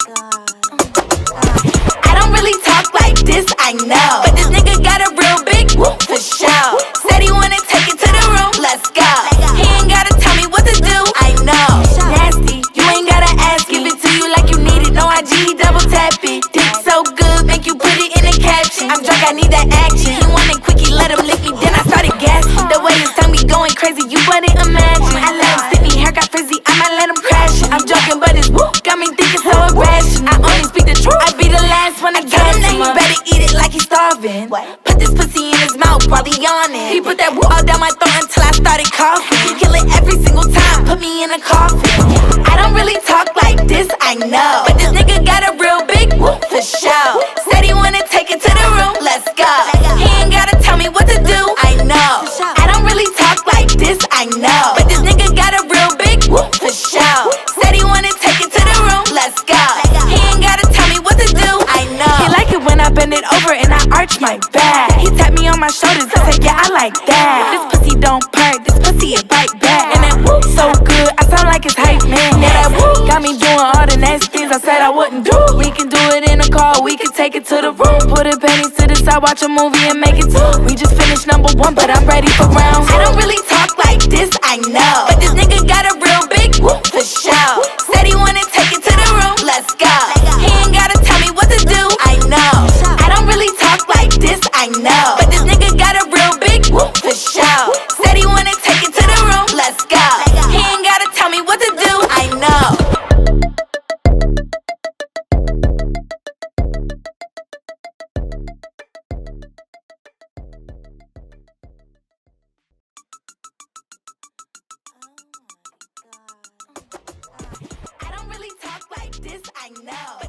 I don't really talk like this, I know, but this nigga got a real big whoop for show. Said he wanna take it to the room, let's go. He ain't gotta tell me what to do, I know. Nasty, you ain't gotta ask, give it to you like you need it. No IG, double tap it. Dick so good, make you put it in a caption. I'm drunk, I need that action. He wanted quickie, let him lick me, then I started gassing. The way his tongue be going crazy, you wouldn't imagine. I let him sit me, hair got frizzy, I might let him crash it. I'm joking, but his whoop got me thinking so irrational. I only speak the truth, I be the last one to gas him. You better eat it like he's starving. Put this pussy in his mouth while he yawning. He put that whoop all down my throat until I started coughing. He kill it every single time, put me in a coffin. I don't really talk like this, I know, but this nigga got a real big whoop for show. Said he wanna take it to the room, let's go. He ain't gotta tell me what to do, I know. I don't really talk like this, I know, but this nigga got a real big whoop for show. Said he wanna take it to the room, let's go. He ain't gotta tell me what to do, I know. He like it when I bend it over and I arch my back. He tap me on my shoulders and say, yeah, I like that. This pussy don't perk, this pussy it bite back. And that whoop so good, I sound like it's hype man. Yeah, that whoop got me doing all the nasty things I said I wouldn't do. We can do it in a car, we can take it to the room. Put a penny to the side, watch a movie and make it two. We just finished #1, but I'm ready for round 2. I don't really talk like this, I know, but this nigga got a real big whoop for show. Said he wanna take it to the room, let's go. He ain't gotta tell me what to do, I know. I don't really talk like this, I know, but this nigga got a real big whoop for show. Said he wanna take it to the room, let's go. He ain't gotta tell me what to do, I know. I don't really talk like this, I know.